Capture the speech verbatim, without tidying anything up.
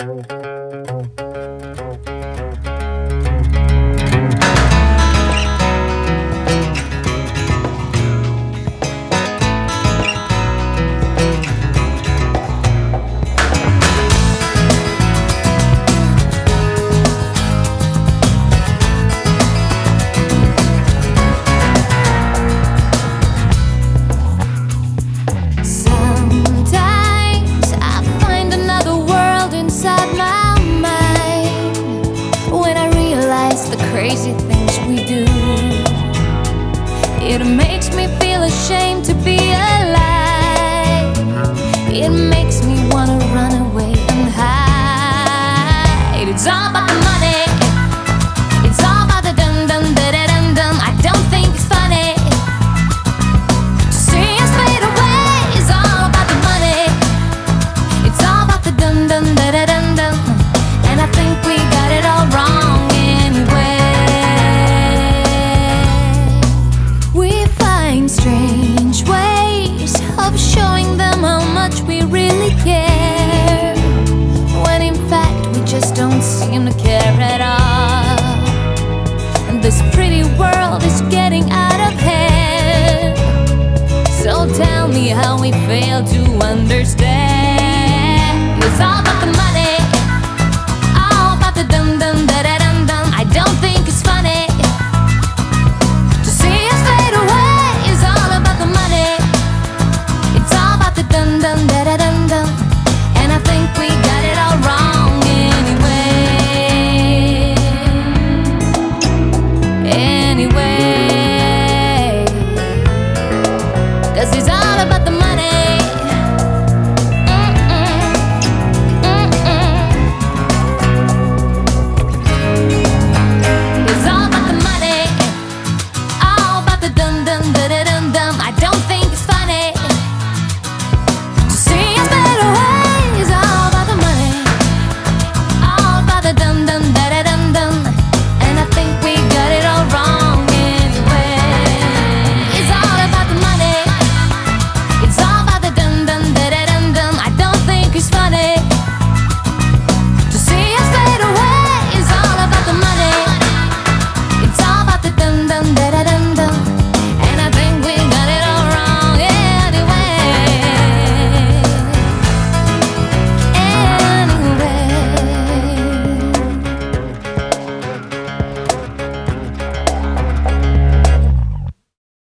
Crazy things we do, it makes me feel ashamed to be alive. It makes me wanna run away and hide. It's all about the money, it's all about the dum dum da da dum dum. I don't think it's funny to see us fade away. It's all about the money, it's all about the dum dum da da dum dum. And I think we got it all wrong anyway. Strange ways of showing them how much we really care, when in fact we just don't seem to care at all. And this pretty world is getting out of hand. So tell me how we fail to understand.